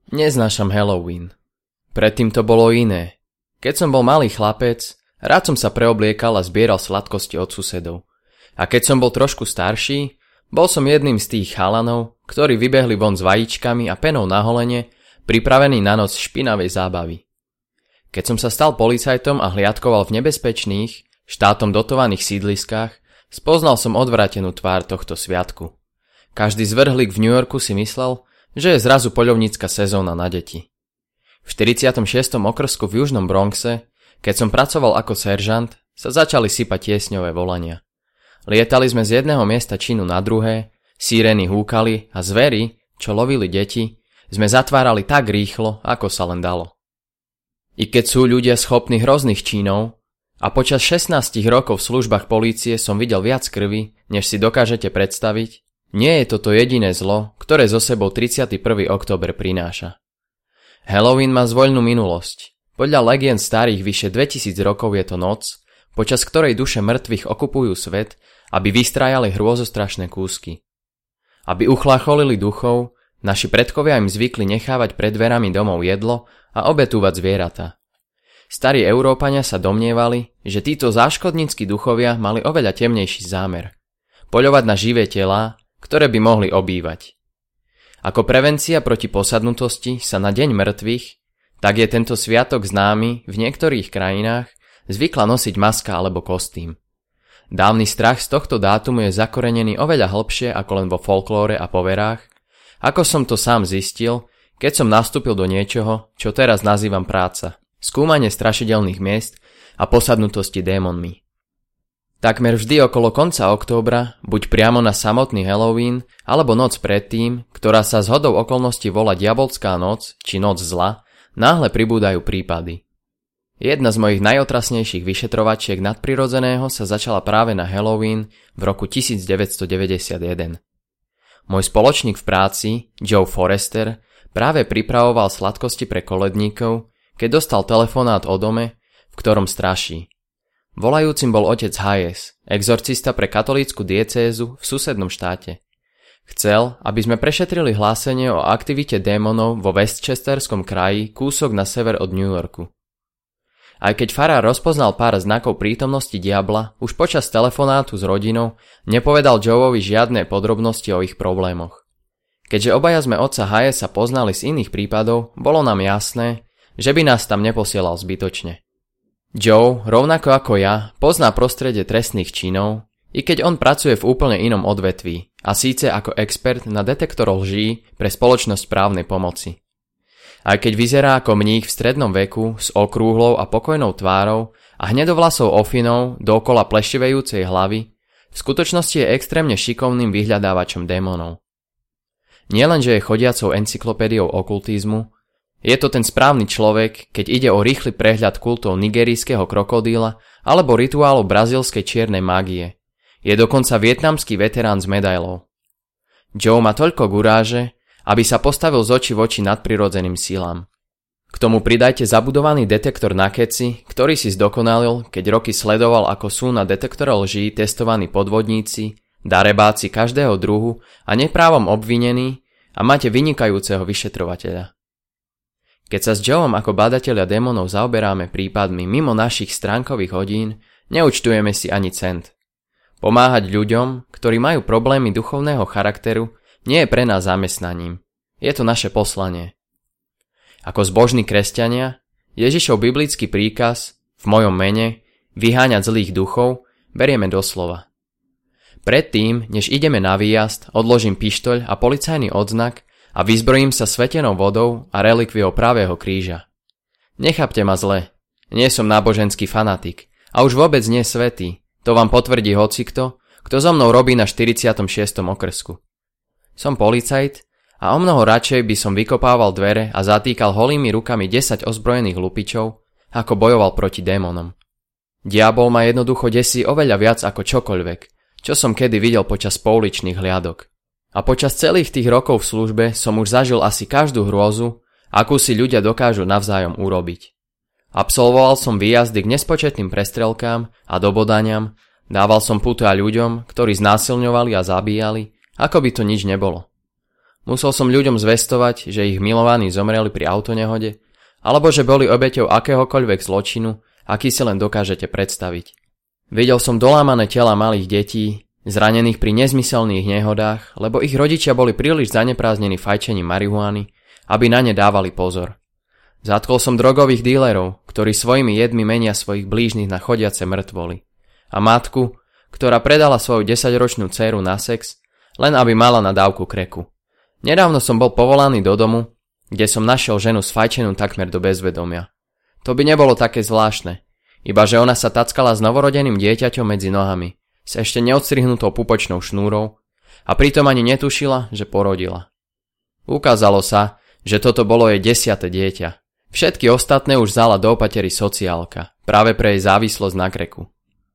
Neznášam Halloween. Predtým to bolo iné. Keď som bol malý chlapec, rád som sa preobliekal a zbieral sladkosti od susedov. A keď som bol trošku starší, bol som jedným z tých chalanov, ktorí vybehli von s vajíčkami a penou na holene, pripravení na noc špinavej zábavy. Keď som sa stal policajtom a hliadkoval v nebezpečných, štátom dotovaných sídliskách, spoznal som odvrátenú tvár tohto sviatku. Každý zvrhlík v New Yorku si myslel, že je zrazu poľovnícka sezóna na deti. V 46. okrsku v južnom Bronxe, keď som pracoval ako seržant, sa začali sypať tiesňové volania. Lietali sme z jedného miesta činu na druhé, sírény húkali a zveri, čo lovili deti, sme zatvárali tak rýchlo, ako sa len dalo. I keď sú ľudia schopní hrozných činov, a počas 16 rokov v službách polície som videl viac krvi, než si dokážete predstaviť, nie je toto jediné zlo, ktoré so sebou 31. október prináša. Halloween má zvoľnú minulosť. Podľa legend starých vyše 2000 rokov je to noc, počas ktorej duše mŕtvych okupujú svet, aby vystrajali hrôzostrašné kúsky. Aby uchlácholili duchov, naši predkovia im zvykli nechávať pred dverami domov jedlo a obetúvať zvieratá. Starí Európania sa domnievali, že títo záškodnícki duchovia mali oveľa temnejší zámer. Poľovať na živé telá, ktoré by mohli obývať. Ako prevencia proti posadnutosti sa na deň mŕtvych, tak je tento sviatok známy v niektorých krajinách zvykla nosiť maska alebo kostým. Dávny strach z tohto dátumu je zakorenený oveľa hlbšie ako len vo folklóre a poverách, ako som to sám zistil, keď som nastúpil do niečoho, čo teraz nazývam práca. Skúmanie strašidelných miest a posadnutosti démonmi. Takmer vždy okolo konca októbra, buď priamo na samotný Halloween, alebo noc predtým, ktorá sa zhodou okolností volá Diabolská noc, či noc zla, náhle pribúdajú prípady. Jedna z mojich najotrasnejších vyšetrovačiek nadprirodzeného sa začala práve na Halloween v roku 1991. Môj spoločník v práci, Joe Forrester, práve pripravoval sladkosti pre koledníkov, keď dostal telefonát o dome, v ktorom straší. Volajúcim bol otec Hayes, exorcista pre katolícku diecézu v susednom štáte. Chcel, aby sme prešetrili hlásenie o aktivite démonov vo Westchesterskom kraji kúsok na sever od New Yorku. Aj keď farár rozpoznal pár znakov prítomnosti diabla, už počas telefonátu s rodinou nepovedal Joeovi žiadne podrobnosti o ich problémoch. Keďže obaja sme otca Hayesa poznali z iných prípadov, bolo nám jasné, že by nás tam neposielal zbytočne. Joe, rovnako ako ja, pozná prostredie trestných činov, i keď on pracuje v úplne inom odvetví, a síce ako expert na detektor lží pre spoločnosť právnej pomoci. Aj keď vyzerá ako mních v strednom veku s okrúhlou a pokojnou tvárou a hnedovlasou ofinou dookola plešivejúcej hlavy, v skutočnosti je extrémne šikovným vyhľadávačom démonov. Nielenže je chodiacou encyklopédiou okultizmu, je to ten správny človek, keď ide o rýchly prehľad kultov nigerijského krokodíla alebo rituálov brazílskej čiernej mágie. Je dokonca vietnamský veterán s medailou. Joe má toľko guráže, aby sa postavil z očí v oči nadprirodzeným silám. K tomu pridajte zabudovaný detektor na keci, ktorý si zdokonalil, keď roky sledoval, ako sú na detektore lží testovaní podvodníci, darebáci každého druhu a neprávom obvinení a máte vynikajúceho vyšetrovateľa. Keď sa s Joeom ako badatelia démonov zaoberáme prípadmi mimo našich stránkových hodín, neúčtujeme si ani cent. Pomáhať ľuďom, ktorí majú problémy duchovného charakteru, nie je pre nás zamestnaním. Je to naše poslanie. Ako zbožní kresťania, Ježišov biblický príkaz, v mojom mene, vyháňať zlých duchov, berieme doslova. Predtým, než ideme na výjazd, odložím pištoľ a policajný odznak a vyzbrojím sa svetenou vodou a relikviou pravého kríža. Nechápte ma zle, nie som náboženský fanatik a už vôbec nie svätý, to vám potvrdí hocikto, kto so mnou robí na 46. okrsku. Som policajt a omnoho radšej by som vykopával dvere a zatýkal holými rukami 10 ozbrojených lupičov, ako bojoval proti démonom. Diabol ma jednoducho desí oveľa viac ako čokoľvek, čo som kedy videl počas pouličných hliadok. A počas celých tých rokov v službe som už zažil asi každú hrôzu, akú si ľudia dokážu navzájom urobiť. Absolvoval som výjazdy k nespočetným prestrelkám a dobodaniam, dával som puta ľuďom, ktorí znásilňovali a zabíjali, ako by to nič nebolo. Musel som ľuďom zvestovať, že ich milovaní zomreli pri autonehode, alebo že boli obeťou akéhokoľvek zločinu, aký si len dokážete predstaviť. Videl som dolámané tela malých detí, zranených pri nezmyselných nehodách, lebo ich rodičia boli príliš zaneprázdnení fajčením marihuany, aby na ne dávali pozor. Zatkol som drogových dílerov, ktorí svojimi jedmi menia svojich blížnych na chodiace mŕtvoly. A matku, ktorá predala svoju 10-ročnú dcéru na sex, len aby mala na dávku kreku. Nedávno som bol povolaný do domu, kde som našiel ženu sfajčenú takmer do bezvedomia. To by nebolo také zvláštne, iba že ona sa tackala s novorodeným dieťaťom medzi nohami, s ešte neodstrihnutou pupočnou šnúrou a pritom ani netušila, že porodila. Ukázalo sa, že toto bolo jej 10. dieťa. Všetky ostatné už vzala do opatery sociálka, práve pre jej závislosť na kreku.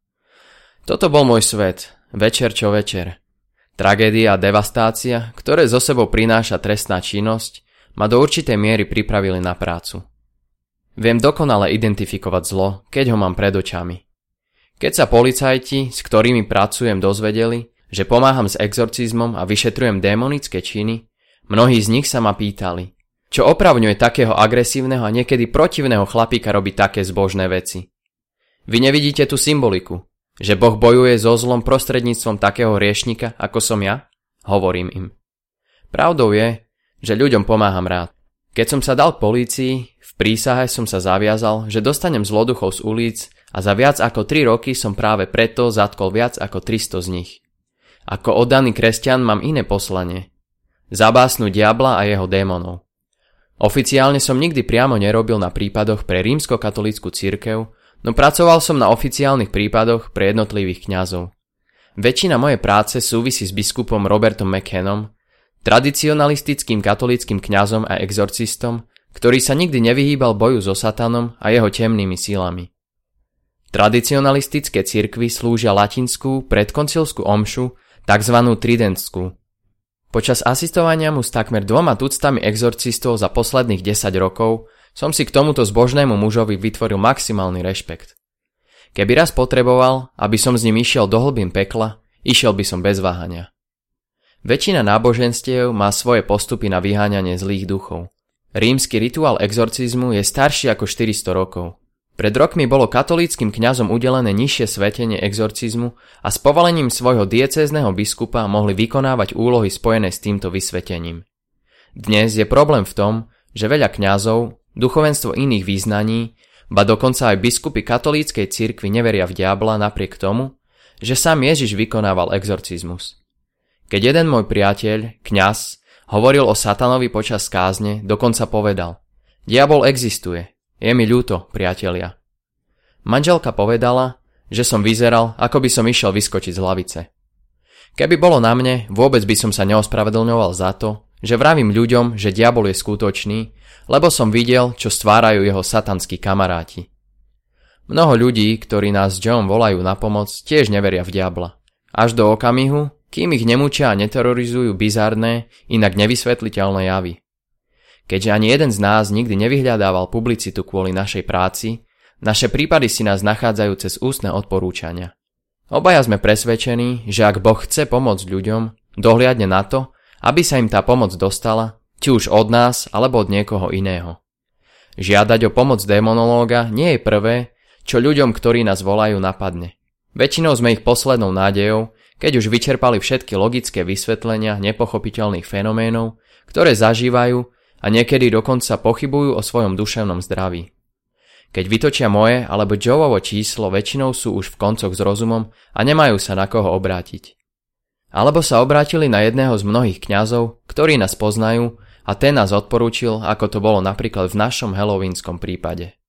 Toto bol môj svet, večer čo večer. Tragédia a devastácia, ktoré zo sebou prináša trestná činnosť, ma do určitej miery pripravili na prácu. Viem dokonale identifikovať zlo, keď ho mám pred očami. Keď sa policajti, s ktorými pracujem, dozvedeli, že pomáham s exorcizmom a vyšetrujem démonické činy, mnohí z nich sa ma pýtali, čo opravňuje takého agresívneho a niekedy protivného chlapíka robiť také zbožné veci. Vy nevidíte tú symboliku, že Boh bojuje so zlom prostredníctvom takého hriešnika, ako som ja? Hovorím im. Pravdou je, že ľuďom pomáham rád. Keď som sa dal k polícii, v prísahe som sa zaviazal, že dostanem zloduchov z ulic a za viac ako 3 roky som práve preto zatkol viac ako 300 z nich. Ako oddaný kresťan mám iné poslanie. Zabásnuť diabla a jeho démonov. Oficiálne som nikdy priamo nerobil na prípadoch pre rímskokatolícku cirkev, no pracoval som na oficiálnych prípadoch pre jednotlivých kňazov. Väčšina mojej práce súvisí s biskupom Robertom McKennom, tradicionalistickým katolíckym kňazom a exorcistom, ktorý sa nikdy nevyhýbal boju so satanom a jeho temnými sílami. Tradicionalistické cirkvi slúžia latinskú predkoncilskú omšu, takzvanú tridentskú. Počas asistovania mu s takmer 2 tuctami exorcistov za posledných 10 rokov som si k tomuto zbožnému mužovi vytvoril maximálny rešpekt. Keby raz potreboval, aby som s ním išiel do hlbín pekla, išiel by som bez váhania. Väčšina náboženstiev má svoje postupy na vyháňanie zlých duchov. Rímsky rituál exorcizmu je starší ako 400 rokov. Pred rokmi bolo katolíckym kňazom udelené nižšie svetenie exorcizmu a s povolením svojho diecézneho biskupa mohli vykonávať úlohy spojené s týmto vysvetením. Dnes je problém v tom, že veľa kňazov, duchovenstvo iných význaní, ba dokonca aj biskupy katolíckej cirkvi neveria v diabla napriek tomu, že sám Ježiš vykonával exorcizmus. Keď jeden môj priateľ, kňaz, hovoril o satanovi počas kázne, dokonca povedal: Diabol existuje, je mi ľúto, priatelia. Manželka povedala, že som vyzeral, ako by som išiel vyskočiť z hlavice. Keby bolo na mne, vôbec by som sa neospravedlňoval za to, že vravím ľuďom, že diabol je skutočný, lebo som videl, čo stvárajú jeho satanskí kamaráti. Mnoho ľudí, ktorí nás s Johnom volajú na pomoc, tiež neveria v diabla. Až do okamihu, kým ich nemučia a neterorizujú bizarné, inak nevysvetliteľné javy. Keďže ani jeden z nás nikdy nevyhľadával publicitu kvôli našej práci, naše prípady si nás nachádzajú cez ústne odporúčania. Obaja sme presvedčení, že ak Boh chce pomôcť ľuďom, dohliadne na to, aby sa im tá pomoc dostala, či už od nás, alebo od niekoho iného. Žiadať o pomoc démonológa nie je prvé, čo ľuďom, ktorí nás volajú, napadne. Väčšinou sme ich poslednou nádejou, keď už vyčerpali všetky logické vysvetlenia nepochopiteľných fenoménov, ktoré zažívajú a niekedy dokonca pochybujú o svojom duševnom zdraví. Keď vytočia moje alebo Joeovo číslo, väčšinou sú už v koncoch s rozumom a nemajú sa na koho obrátiť. Alebo sa obrátili na jedného z mnohých kňazov, ktorí nás poznajú, a ten nás odporúčil, ako to bolo napríklad v našom halloweenskom prípade.